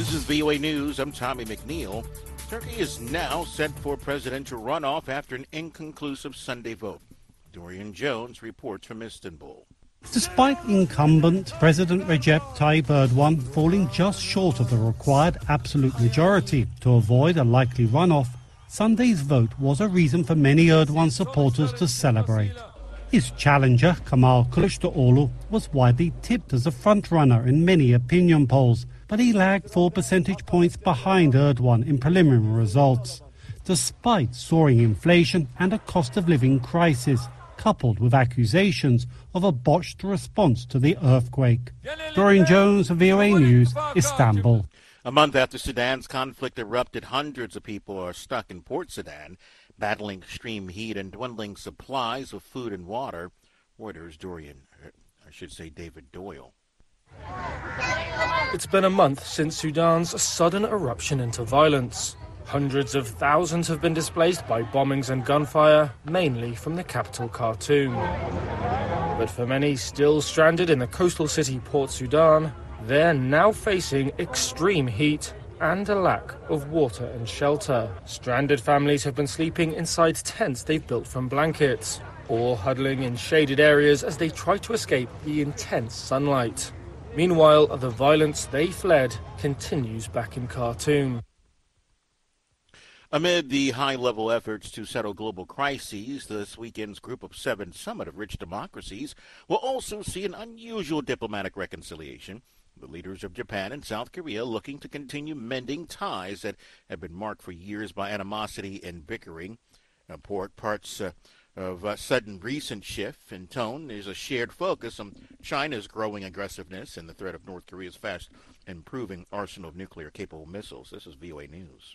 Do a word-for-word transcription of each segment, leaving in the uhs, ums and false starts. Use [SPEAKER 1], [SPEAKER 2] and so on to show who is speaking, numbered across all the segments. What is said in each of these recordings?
[SPEAKER 1] This is V O A News. I'm Tommy McNeil. Turkey is now set for presidential runoff after an inconclusive Sunday vote. Dorian Jones reports from Istanbul.
[SPEAKER 2] Despite incumbent President Recep Tayyip Erdogan falling just short of the required absolute majority to avoid a likely runoff, Sunday's vote was a reason for many Erdogan supporters to celebrate. His challenger, Kemal Kılıçdaroğlu, was widely tipped as a front-runner in many opinion polls, but he lagged four percentage points behind Erdogan in preliminary results, despite soaring inflation and a cost-of-living crisis, coupled with accusations of a botched response to the earthquake. Dorian Jones, V O A News, Istanbul.
[SPEAKER 1] A month after Sudan's conflict erupted, hundreds of people are stuck in Port Sudan, battling extreme heat and dwindling supplies of food and water. Reuters' Dorian, I should say David Doyle.
[SPEAKER 3] It's been a month since Sudan's sudden eruption into violence. Hundreds of thousands have been displaced by bombings and gunfire, mainly from the capital Khartoum. But for many still stranded in the coastal city Port Sudan, they're now facing extreme heat and a lack of water and shelter. Stranded families have been sleeping inside tents they've built from blankets, or huddling in shaded areas as they try to escape the intense sunlight. Meanwhile, the violence they fled continues back in Khartoum.
[SPEAKER 1] Amid the high-level efforts to settle global crises, this weekend's Group of Seven Summit of Rich Democracies will also see an unusual diplomatic reconciliation. The leaders of Japan and South Korea looking to continue mending ties that have been marked for years by animosity and bickering. Uh, parts uh, of a sudden recent shift in tone is a shared focus on China's growing aggressiveness and the threat of North Korea's fast improving arsenal of nuclear-capable missiles. This is V O A News.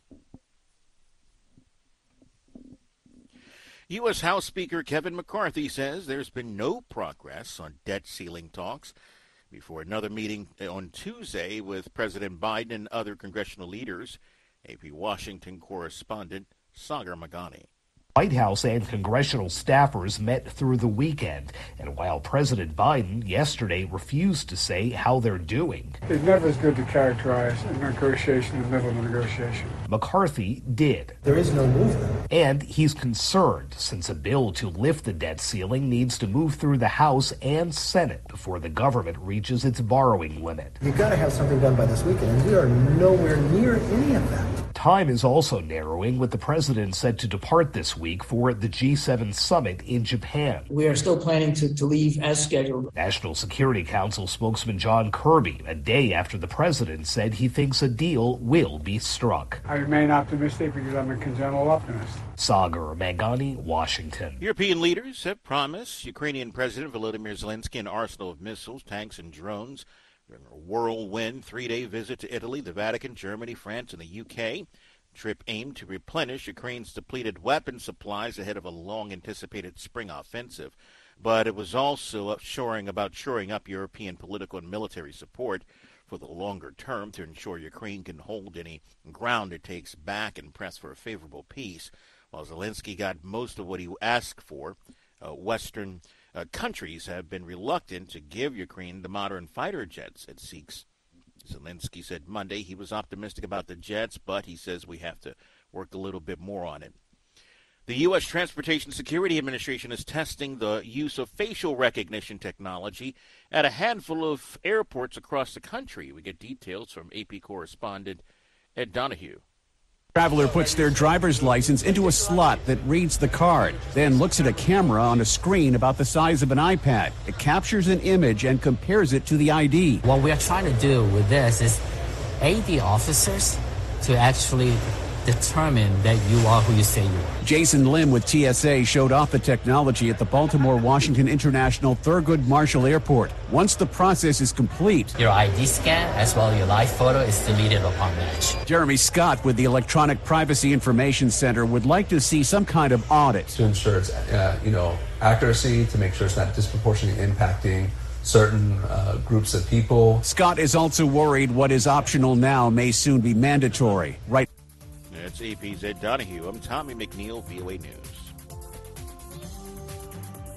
[SPEAKER 1] U S. House Speaker Kevin McCarthy says there's been no progress on debt ceiling talks before another meeting on Tuesday with President Biden and other congressional leaders. A P Washington correspondent Sagar Magani.
[SPEAKER 4] White House and congressional staffers met through the weekend, and while President Biden yesterday refused to say how they're doing,
[SPEAKER 5] it's never as good to characterize a negotiation in the middle of a negotiation.
[SPEAKER 4] McCarthy did.
[SPEAKER 6] There is no movement.
[SPEAKER 4] And he's concerned since a bill to lift the debt ceiling needs to move through the House and Senate before the government reaches its borrowing limit.
[SPEAKER 6] You've got to have something done by this weekend, and we are nowhere near any of that.
[SPEAKER 4] Time is also narrowing, with the president set to depart this week for the G seven summit in Japan.
[SPEAKER 7] We are still planning to, to leave as scheduled.
[SPEAKER 4] National Security Council spokesman John Kirby, a day after the president said he thinks a deal will be struck.
[SPEAKER 5] I remain optimistic because I'm a congenital optimist.
[SPEAKER 4] Sagar Magani, Washington.
[SPEAKER 1] European leaders have promised Ukrainian President Volodymyr Zelensky an arsenal of missiles, tanks, and drones during a whirlwind three-day visit to Italy, the Vatican, Germany, France, and the U K. The trip aimed to replenish Ukraine's depleted weapon supplies ahead of a long-anticipated spring offensive. But it was also shoring about shoring up European political and military support for the longer term to ensure Ukraine can hold any ground it takes back and press for a favorable peace. While Zelensky got most of what he asked for, uh, Western uh, countries have been reluctant to give Ukraine the modern fighter jets it seeks. Zelensky said Monday he was optimistic about the jets, but he says we have to work a little bit more on it. The U S. Transportation Security Administration is testing the use of facial recognition technology at a handful of airports across the country. We get details from A P correspondent Ed Donahue.
[SPEAKER 8] Traveler puts their driver's license into a slot that reads the card, then looks at a camera on a screen about the size of an iPad. It captures an image and compares it to the I D.
[SPEAKER 9] What we are trying to do with this is aid the officers to actually determine that you are who you say you are.
[SPEAKER 8] Jason Lim with T S A showed off the technology at the Baltimore-Washington International Thurgood Marshall Airport. Once the process is complete,
[SPEAKER 9] your I D scan as well as your live photo is deleted upon match.
[SPEAKER 8] Jeremy Scott with the Electronic Privacy Information Center would like to see some kind of audit
[SPEAKER 10] to ensure it's uh, you know accuracy, to make sure it's not disproportionately impacting certain uh, groups of people.
[SPEAKER 8] Scott is also worried what is optional now may soon be mandatory. Right.
[SPEAKER 1] That's A P's Ed Donahue. I'm Tommy McNeil, V O A News.